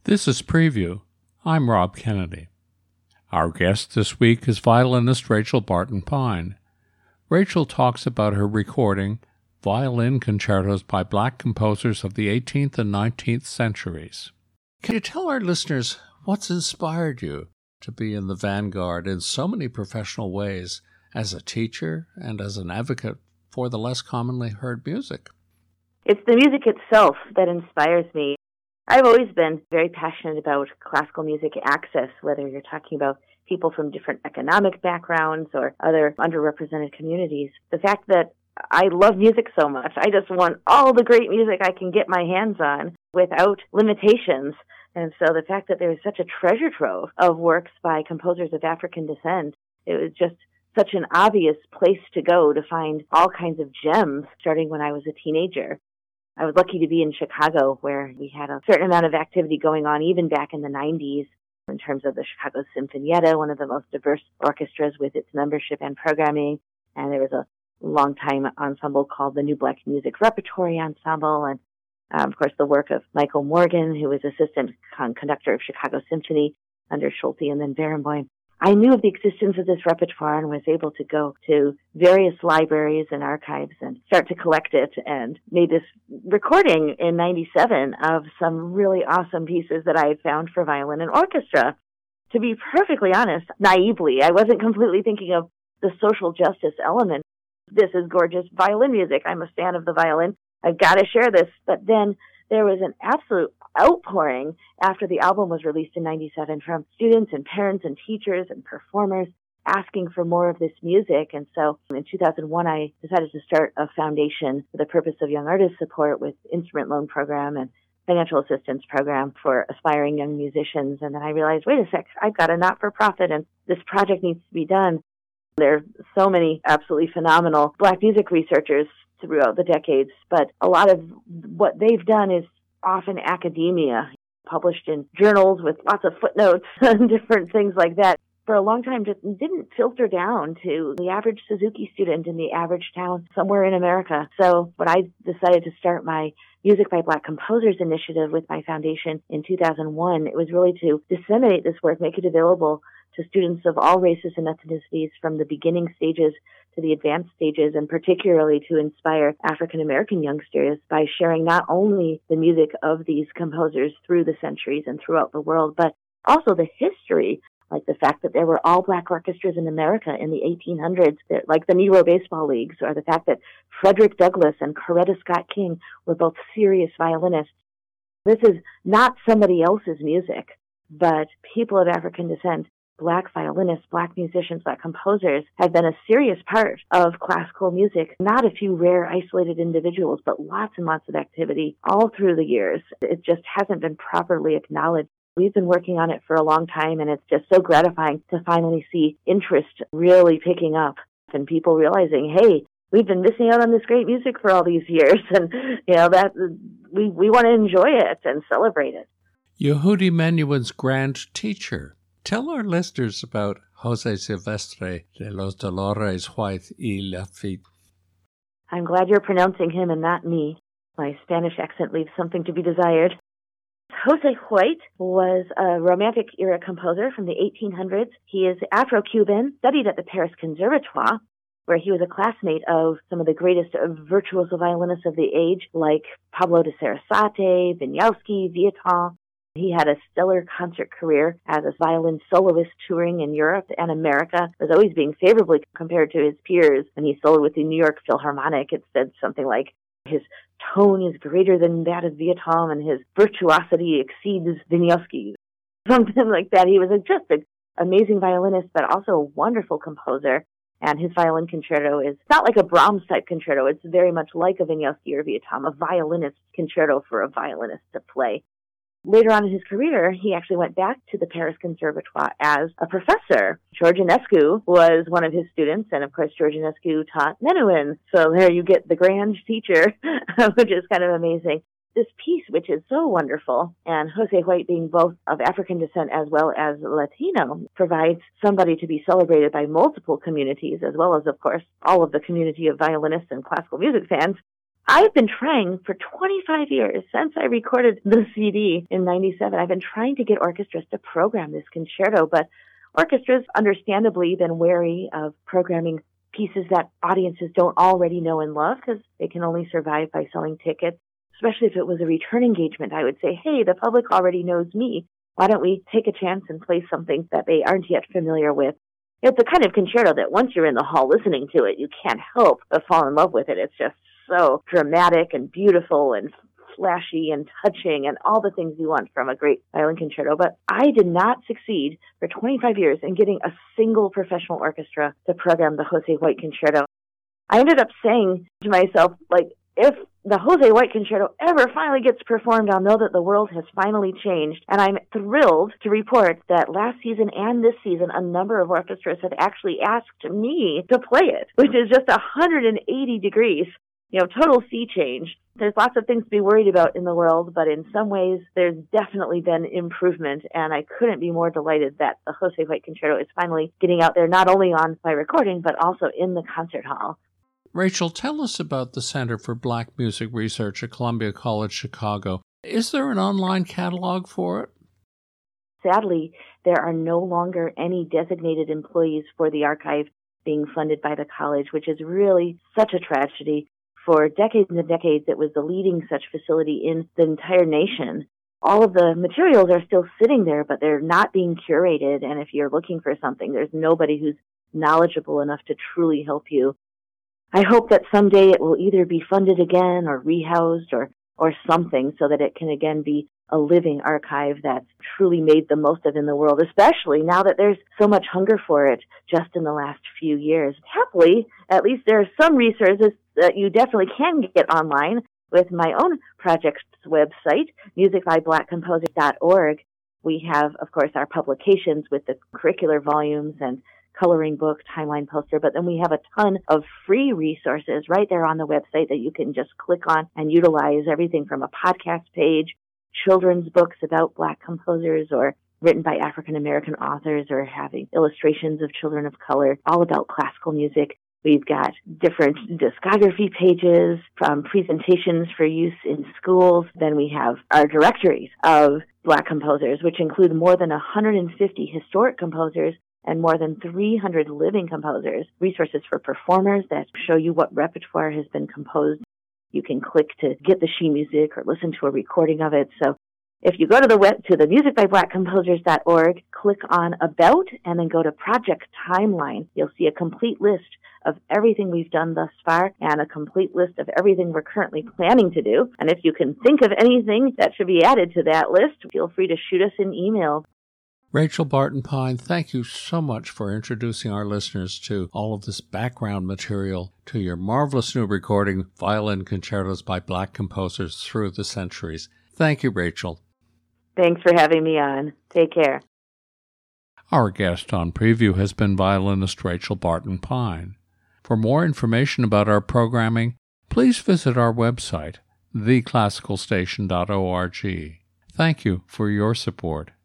This is Preview. I'm Rob Kennedy. Our guest this week is violinist Rachel Barton Pine. Rachel talks about her recording violin concertos by Black composers of the 18th and 19th centuries. Can you tell our listeners what's inspired you to be in the vanguard in so many professional ways as a teacher and as an advocate for the less commonly heard music? It's the music itself that inspires me. I've always been very passionate about classical music access, whether you're talking about people from different economic backgrounds or other underrepresented communities. The fact that I love music so much, I just want all the great music I can get my hands on without limitations. And so the fact that there is such a treasure trove of works by composers of African descent, it was just such an obvious place to go to find all kinds of gems starting when I was a teenager. I was lucky to be in Chicago, where we had a certain amount of activity going on even back in the 90s in terms of the Chicago Sinfonietta, one of the most diverse orchestras with its membership and programming. And there was a long-time ensemble called the New Black Music Repertory Ensemble. And, of course, the work of Michael Morgan, who was assistant conductor of Chicago Symphony under Schulte and then Barenboim. I knew of the existence of this repertoire and was able to go to various libraries and archives and start to collect it, and made this recording in 97 of some really awesome pieces that I had found for violin and orchestra. To be perfectly honest, naively, I wasn't completely thinking of the social justice element. This is gorgeous violin music. I'm a fan of the violin. I've got to share this. But then there was an absolute outpouring after the album was released in 97 from students and parents and teachers and performers asking for more of this music. And so in 2001, I decided to start a foundation for the purpose of young artist support with instrument loan program and financial assistance program for aspiring young musicians. And then I realized, wait a sec, I've got a not-for-profit and this project needs to be done. There are so many absolutely phenomenal Black music researchers throughout the decades, but a lot of what they've done is often academia, published in journals with lots of footnotes and different things like that. For a long time, just didn't filter down to the average Suzuki student in the average town somewhere in America. So when I decided to start my Music by Black Composers initiative with my foundation in 2001, it was really to disseminate this work, make it available to students of all races and ethnicities from the beginning stages to the advanced stages, and particularly to inspire African-American youngsters by sharing not only the music of these composers through the centuries and throughout the world, but also the history, like the fact that there were all Black orchestras in America in the 1800s, like the Negro Baseball Leagues, or the fact that Frederick Douglass and Coretta Scott King were both serious violinists. This is not somebody else's music, but people of African descent, Black violinists, Black musicians, Black composers have been a serious part of classical music. Not a few rare isolated individuals, but lots and lots of activity all through the years. It just hasn't been properly acknowledged. We've been working on it for a long time, and it's just so gratifying to finally see interest really picking up and people realizing, hey, we've been missing out on this great music for all these years, and that we want to enjoy it and celebrate it. Yehudi Menuhin's grand teacher. Tell our listeners about Jose Silvestre de los Dolores White y Lafitte. I'm glad you're pronouncing him and not me. My Spanish accent leaves something to be desired. Jose White was a Romantic era composer from the 1800s. He is Afro-Cuban, studied at the Paris Conservatoire, where he was a classmate of some of the greatest virtuoso violinists of the age, like Pablo de Sarasate, Wieniawski, Vieuxtemps. He had a stellar concert career as a violin soloist touring in Europe and America, was always being favorably compared to his peers. When he soloed with the New York Philharmonic, it said something like, his tone is greater than that of Vieuxtemps and his virtuosity exceeds Wieniawski. Something like that. He was just an amazing violinist, but also a wonderful composer. And his violin concerto is not like a Brahms-type concerto. It's very much like a Wieniawski or Vieuxtemps, a violinist concerto for a violinist to play. Later on in his career, he actually went back to the Paris Conservatoire as a professor. George Enescu was one of his students, and of course, George Enescu taught Menuhin. So there you get the grand teacher, which is kind of amazing. This piece, which is so wonderful, and Jose White being both of African descent as well as Latino, provides somebody to be celebrated by multiple communities, as well as, of course, all of the community of violinists and classical music fans. I've been trying for 25 years, since I recorded the CD in 97, I've been trying to get orchestras to program this concerto, but orchestras understandably been wary of programming pieces that audiences don't already know and love because they can only survive by selling tickets. Especially if it was a return engagement, I would say, hey, the public already knows me. Why don't we take a chance and play something that they aren't yet familiar with? It's the kind of concerto that once you're in the hall listening to it, you can't help but fall in love with it. It's just so dramatic and beautiful and flashy and touching and all the things you want from a great violin concerto. But I did not succeed for 25 years in getting a single professional orchestra to program the Jose White Concerto. I ended up saying to myself, if the Jose White Concerto ever finally gets performed, I'll know that the world has finally changed. And I'm thrilled to report that last season and this season, a number of orchestras have actually asked me to play it, which is just 180 degrees, total sea change. There's lots of things to be worried about in the world, but in some ways, there's definitely been improvement, and I couldn't be more delighted that the Jose White Concerto is finally getting out there, not only on my recording, but also in the concert hall. Rachel, tell us about the Center for Black Music Research at Columbia College Chicago. Is there an online catalog for it? Sadly, there are no longer any designated employees for the archive being funded by the college, which is really such a tragedy. For decades and decades, it was the leading such facility in the entire nation. All of the materials are still sitting there, but they're not being curated. And if you're looking for something, there's nobody who's knowledgeable enough to truly help you. I hope that someday it will either be funded again or rehoused or something so that it can again be a living archive that's truly made the most of in the world, especially now that there's so much hunger for it just in the last few years. Happily, at least there are some resources that you definitely can get online with my own project's website, musicbyblackcomposers.org. We have, of course, our publications with the curricular volumes and coloring book, timeline poster, but then we have a ton of free resources right there on the website that you can just click on and utilize, everything from a podcast page, children's books about Black composers or written by African American authors or having illustrations of children of color, all about classical music. We've got different discography pages from presentations for use in schools. Then we have our directories of Black composers, which include more than 150 historic composers and more than 300 living composers, resources for performers that show you what repertoire has been composed. You can click to get the sheet music or listen to a recording of it. So if you go to the web to the musicbyblackcomposers.org, click on About, and then go to Project Timeline, you'll see a complete list of everything we've done thus far and a complete list of everything we're currently planning to do. And if you can think of anything that should be added to that list, feel free to shoot us an email. Rachel Barton Pine, thank you so much for introducing our listeners to all of this background material to your marvelous new recording, Violin Concertos by Black Composers Through the Centuries. Thank you, Rachel. Thanks for having me on. Take care. Our guest on Preview has been violinist Rachel Barton Pine. For more information about our programming, please visit our website, theclassicalstation.org. Thank you for your support.